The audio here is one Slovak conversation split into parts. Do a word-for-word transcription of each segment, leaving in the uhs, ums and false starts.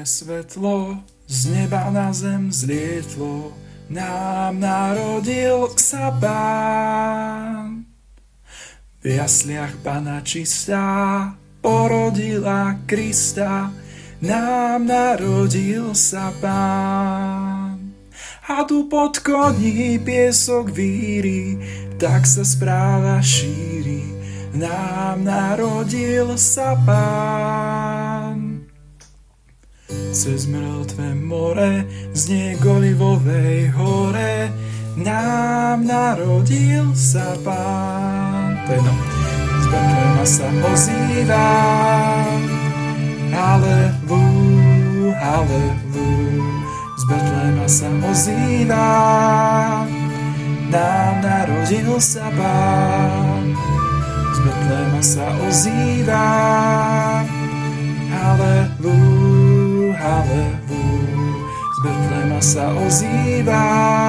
svetlo z neba na zem zlietlo, nám narodil sa Pán. V jasliach Panna čistá porodila Krista, nám narodil sa Pán. A tu pod koní piesok víri, tak sa správa šíri, nám narodil sa Pán. Cez mŕtve more, znie k Olivovej hore, nám narodil sa Pán. To je no. Z Betlema sa ozýva, halelú, halelú. Z Betlema sa ozýva, nám narodil sa Pán. Z Betlema sa ozýva, halelú, halelú. Z Betlema sa ozýva,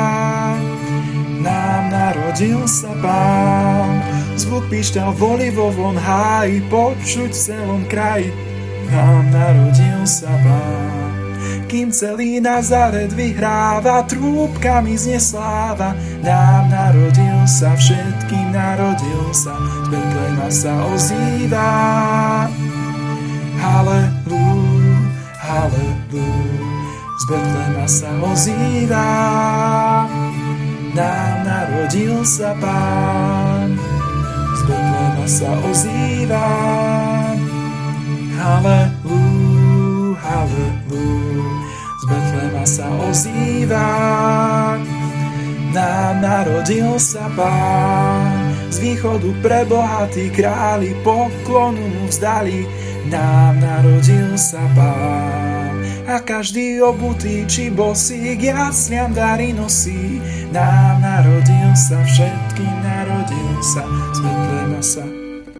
nám narodil sa Pán. Zvuk píšťal v olivovom háji, počuť v celom kraji, nám narodil sa Pán. Kým celý Nazaret vyhráva, trúbkami znie sláva, nám narodil sa, všetkým narodil sa, z Betlema sa ozýva, halelú, halelú. Z Betlema sa ozýva, nám narodil sa Pán. Z Betlema sa ozýva, halelú, halelú. Z Betlema sa ozýva, nám narodil sa Pán. Z východu prebohatí králi poklonu mu vzdali, nám narodil sa Pán. A každý obutý či bosý k jasliam dary nosí, nám narodil sa, všetkým narodil sa, z Betlema sa